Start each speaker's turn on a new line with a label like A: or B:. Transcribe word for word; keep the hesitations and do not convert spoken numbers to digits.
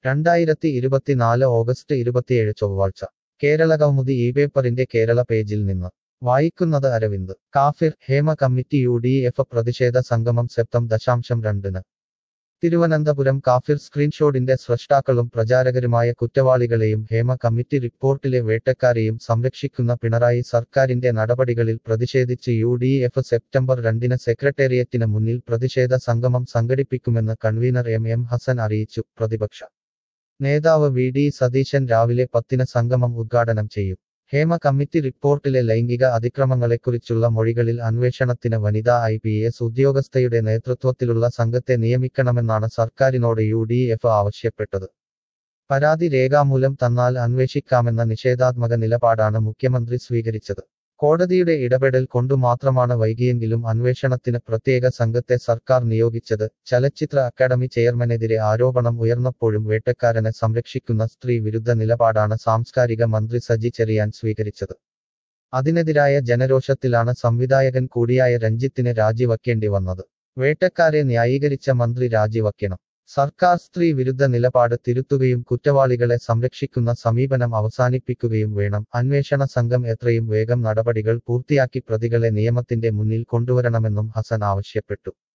A: രണ്ടായിരത്തി ഇരുപത്തിനാല് ഓഗസ്റ്റ് ഇരുപത്തിയേഴ് ചൊവ്വാഴ്ച കേരളകൗമുദി ഈ പേപ്പറിന്റെ കേരള പേജിൽ നിന്ന് വായിക്കുന്നത് അരവിന്ദ്. കാഫിർ Hema committee U D F പ്രതിഷേധ സംഗമം സെപ്റ്റംബർ ദശാംശം രണ്ടിന് തിരുവനന്തപുരം. കാഫിർ സ്ക്രീൻഷോട്ടിന്റെ സ്രഷ്ടാക്കളും പ്രചാരകരുമായ കുറ്റവാളികളെയും ഹേമ കമ്മിറ്റി റിപ്പോർട്ടിലെ വേട്ടക്കാരെയും സംരക്ഷിക്കുന്ന പിണറായി സർക്കാരിന്റെ നടപടികളിൽ പ്രതിഷേധിച്ച് യു ഡി എഫ് സെപ്റ്റംബർ രണ്ടിന് സെക്രട്ടേറിയറ്റിന് മുന്നിൽ പ്രതിഷേധ സംഗമം സംഘടിപ്പിക്കുമെന്ന് കൺവീനർ എം എം ഹസൻ അറിയിച്ചു. പ്രതിപക്ഷ നേതാവ് വി ഡി സതീശൻ രാവിലെ പത്തിന് സംഗമം ഉദ്ഘാടനം ചെയ്യും. ഹേമ കമ്മിറ്റി റിപ്പോർട്ടിലെ ലൈംഗിക അതിക്രമങ്ങളെക്കുറിച്ചുള്ള മൊഴികളിൽ അന്വേഷണത്തിന് വനിതാ ഐ പി എസ് ഉദ്യോഗസ്ഥയുടെ നേതൃത്വത്തിലുള്ള സംഘത്തെ നിയമിക്കണമെന്നാണ് സർക്കാരിനോട് യു ഡി എഫ് ആവശ്യപ്പെട്ടത്. പരാതി രേഖാമൂലം തന്നാൽ അന്വേഷിക്കാമെന്ന നിഷേധാത്മക നിലപാടാണ് മുഖ്യമന്ത്രി സ്വീകരിച്ചത്. കോടതിയുടെ ഇടപെടൽ കൊണ്ടു മാത്രമാണ് വൈകിയെങ്കിലും അന്വേഷണത്തിന് പ്രത്യേക സംഘത്തെ സർക്കാർ നിയോഗിച്ചത്. ചലച്ചിത്ര അക്കാദമി ചെയർമാനെതിരെ ആരോപണം ഉയർന്നപ്പോഴും വേട്ടക്കാരനെ സംരക്ഷിക്കുന്ന സ്ത്രീ വിരുദ്ധ നിലപാടാണ് സാംസ്കാരിക മന്ത്രി സജി ചെറിയാൻ സ്വീകരിച്ചത്. അതിനെതിരായ ജനരോഷത്തിലാണ് സംവിധായകൻ കൂടിയായ രഞ്ജിത്തിന് രാജിവയ്ക്കേണ്ടി വന്നത്. വേട്ടക്കാരെ ന്യായീകരിച്ച മന്ത്രി രാജിവയ്ക്കണം. സർക്കാർ സ്ത്രീ വിരുദ്ധ നിലപാട് തിരുത്തുകയും കുറ്റവാളികളെ സംരക്ഷിക്കുന്ന സമീപനം അവസാനിപ്പിക്കുകയും വേണം. അന്വേഷണ സംഘം എത്രയും വേഗം നടപടികൾ പൂർത്തിയാക്കി പ്രതികളെ നിയമത്തിന്റെ മുന്നിൽ കൊണ്ടുവരണമെന്നും ഹസൻ ആവശ്യപ്പെട്ടു.